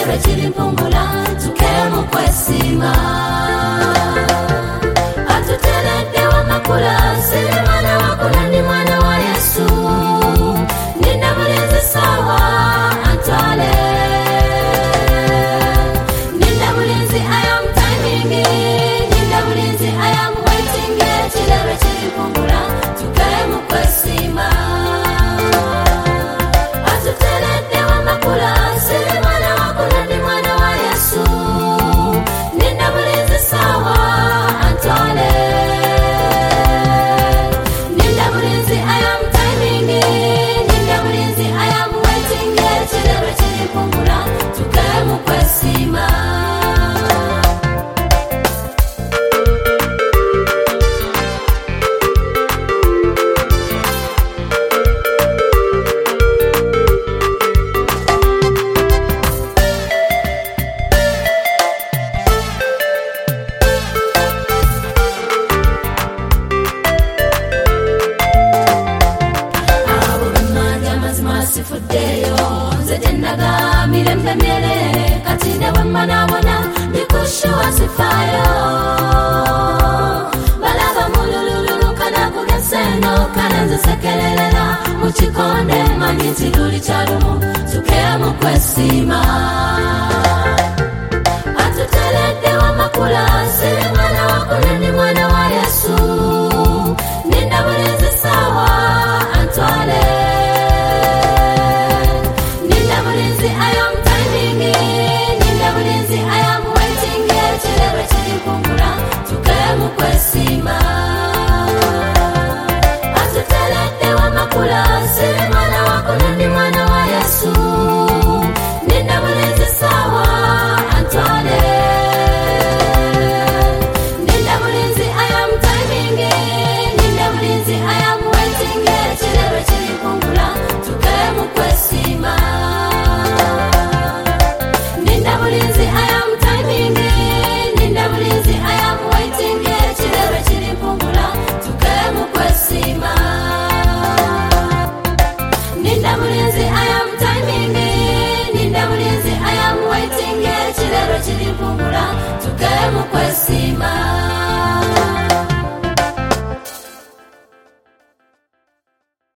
chilebe chilimpungula tukemu kwesima atutelede wa makula sili mwana wakula ni mwana wa Yesu nina mulinzi sawa antwale nina mulinzi I am timing nina mulinzi I am waiting chilebe chilimpungula tukemu kwesima atutelede wa makula sili mwana wakula ni mwana wa Yesu nina mulinzi sawa antwale nina mulinzi I am timing nina mulinzi I am waiting chilebe chilimpungula tukemu kwesima sifudeyo nzejendaga mirembe mere katine wamanabona ndikushuwa sifayo balaba mulululu kana kugeseno kana nzesekelela muchikonde manyinzi luli chalumu tukemu kwesima atutelede wa makula sili mwana wakula ni mwana wa Yesu nina mulinzi sawa antwale I am timing nina mulinzi I am waiting chilebe chilimpungula tukemu kwesima atutelede wa makula sili mwana wakula ni mwana wa Yesu nina mulinzi sawa antwale nina mulinzi I am timing nina mulinzi I am waiting chilebe chilimpungula tukemu kwesima nina mulinzi I am timing nina mulinzi I am waiting chilebe chilimpungula tukemu kwesima nina mulinzi I am timing nina mulinzi I am waiting chilebe chilimpungula tukemu kwesima